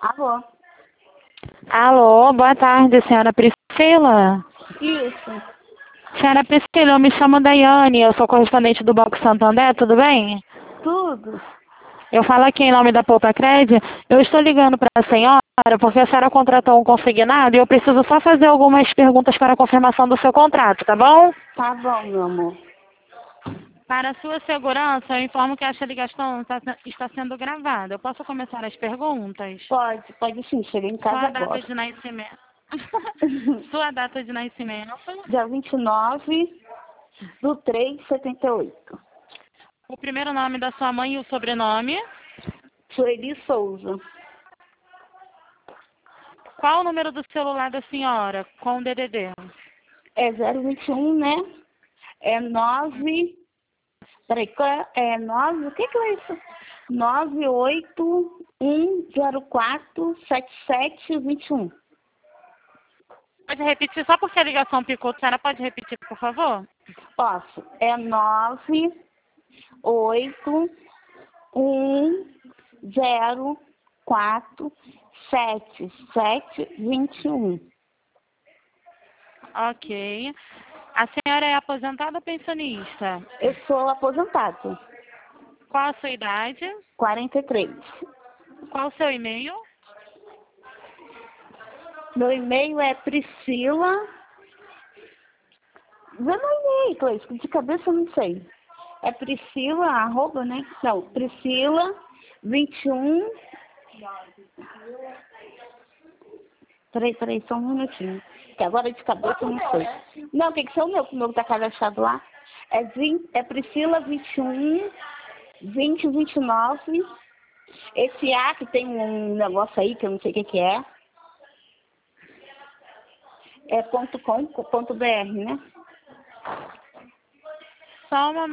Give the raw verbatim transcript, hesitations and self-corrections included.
Alô? Alô, boa tarde, senhora Priscila. Isso. Senhora Priscila, eu me chamo Daiane, eu sou correspondente do Banco Santander, tudo bem? Tudo? Eu falo aqui em nome da Poupa-Cred. Eu estou ligando para a senhora porque a senhora contratou um consignado e eu preciso só fazer algumas perguntas para a confirmação do seu contrato, tá bom? Tá bom, meu amor. Para a sua segurança, eu informo que esta ligação está, está sendo gravada. Eu posso começar as perguntas? Pode, pode sim. Cheguei em casa Sua data agora. de nascimento. Sua data de nascimento. Dia vinte e nove do três de setenta e oito. O primeiro nome da sua mãe e o sobrenome. Sueli Souza. Qual o número do celular da senhora com o D D D? É zero vinte e um, né? É nove. Peraí, qual é? É nove. O que que é isso? nove oito um zero quatro sete sete dois um. Pode repetir, só porque a ligação picou, a senhora pode repetir, por favor? Posso. É nove oito um zero quatro sete sete dois um. Ok. A senhora é aposentada ou pensionista? Eu sou aposentado. Qual a sua idade? quarenta e três. Qual o seu e-mail? Meu e-mail é Priscila. Vê meu e-mail, Cleiton, de cabeça eu não sei. É Priscila, arroba, né? Não, Priscila vinte e um. Peraí, peraí, só um minutinho. Que agora de cabeça eu não sei. Não, tem que ser o meu, que o meu tá cadastrado lá. É, vinte, é Priscila vinte e um, vinte, vinte e nove. Esse A que tem um negócio aí que eu não sei o que, que é. É ponto com ponto br, né? Só uma